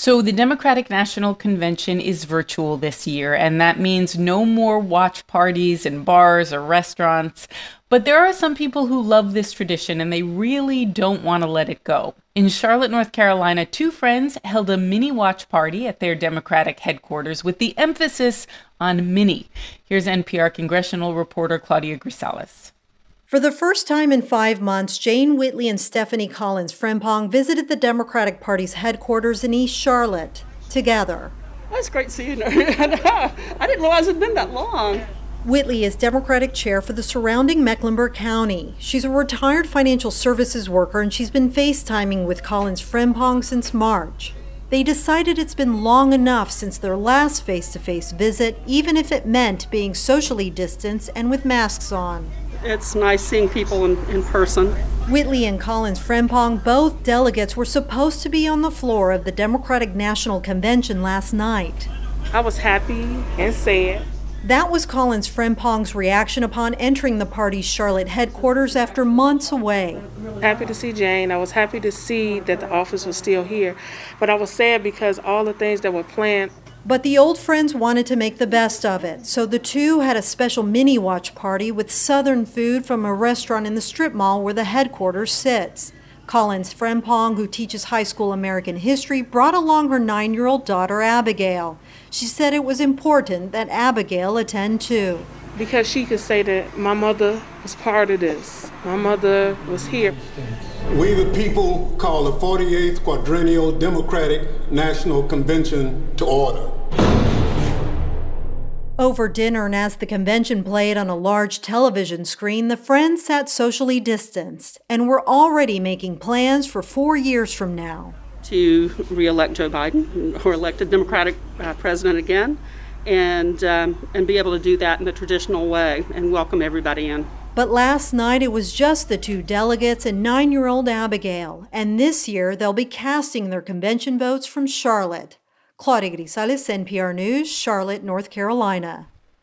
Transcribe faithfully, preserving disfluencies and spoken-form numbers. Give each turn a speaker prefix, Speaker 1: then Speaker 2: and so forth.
Speaker 1: So the Democratic National Convention is virtual this year, and that means no more watch parties in bars or restaurants. But there are some people who love this tradition, and they really don't want to let it go. In Charlotte, North Carolina, two friends held a mini watch party at their Democratic headquarters with the emphasis on mini. Here's N P R congressional reporter Claudia Grisales.
Speaker 2: For the first time in five months, Jane Whitley and Stephanie Collins-Frimpong visited the Democratic Party's headquarters in East Charlotte together.
Speaker 3: That's great seeing her. I didn't realize it'd been that long.
Speaker 2: Whitley is Democratic chair for the surrounding Mecklenburg County. She's a retired financial services worker, and she's been FaceTiming with Collins-Frimpong since March. They decided it's been long enough since their last face-to-face visit, even if it meant being socially distanced and with masks on.
Speaker 3: It's nice seeing people in, in person.
Speaker 2: Whitley and Collins-Frimpong, both delegates, were supposed to be on the floor of the Democratic National Convention last night.
Speaker 3: I was happy and sad.
Speaker 2: That was Collins-Frimpong's reaction upon entering the party's Charlotte headquarters after months away.
Speaker 3: Happy to see Jane. I was happy to see that the office was still here. But I was sad because all the things that were planned.
Speaker 2: But the old friends wanted to make the best of it, so the two had a special mini watch party with Southern food from a restaurant in the strip mall where the headquarters sits. Collins-Frimpong, who teaches high school American history, brought along her nine-year-old daughter, Abigail. She said it was important that Abigail attend too.
Speaker 3: Because she could say that my mother was part of this. My mother was here.
Speaker 4: We the people call the forty-eighth Quadrennial Democratic National Convention to order.
Speaker 2: Over dinner, and as the convention played on a large television screen, the friends sat socially distanced and were already making plans for four years from now.
Speaker 3: To re-elect Joe Biden, or elect a Democratic uh, president again, and, um, and be able to do that in the traditional way and welcome everybody in.
Speaker 2: But last night it was just the two delegates and nine-year-old Abigail, and this year they'll be casting their convention votes from Charlotte. Claudia Grisales, N P R News, Charlotte, North Carolina.